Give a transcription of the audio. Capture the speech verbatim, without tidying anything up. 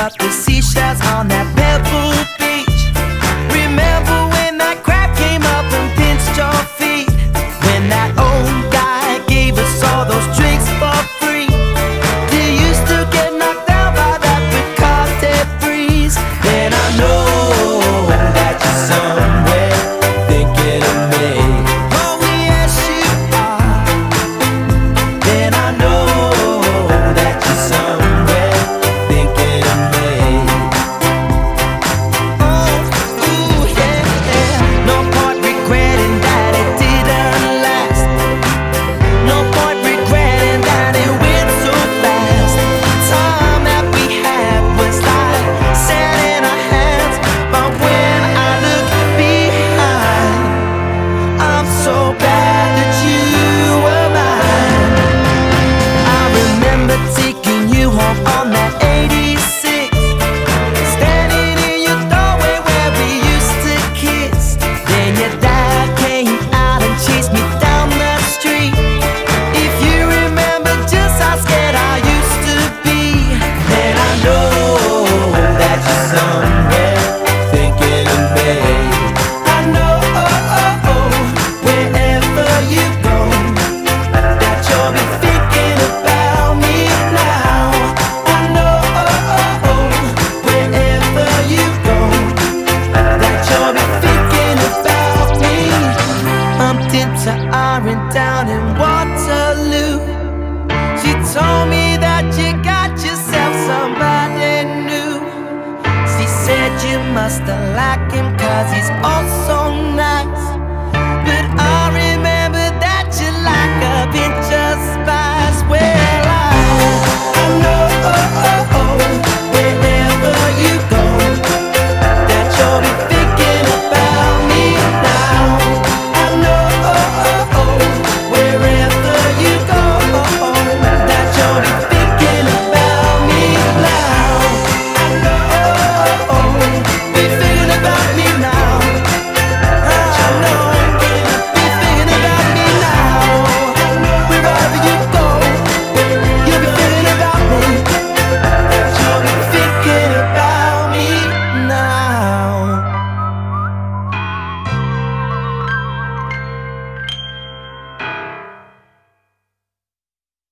about the seashells on that pebble beach. Remember when that crab came up and pinched your feet? When that old guy gave us all those drinks for free? Do you still get knocked down by that Bacardi breeze? Then I know that you're somewhere thinking of me. Oh yes you are. Then I know that you're somewhere thinking of me. Oh, ooh, yeah, yeah. No point regretting that it didn't last. No point regretting that it went so fast. Time that we had was like sand in our hands. But when I look behind, I'm so glad that you were mine. I remember taking you home on that eighty-six, standing in your doorway where we used to kiss. Then your dad came out and chased me down the street. If you remember just how scared I used to be, then I know that you're somewhere thinking of me. I know, oh, oh, oh, wherever you go, that you'll be thinking about me now. I know, oh, oh, oh, wherever you go, that you'll be thinking about me. Bumped into Iron down in Waterloo. She told me that you got yourself somebody new. She said you must have liked him 'cause he's also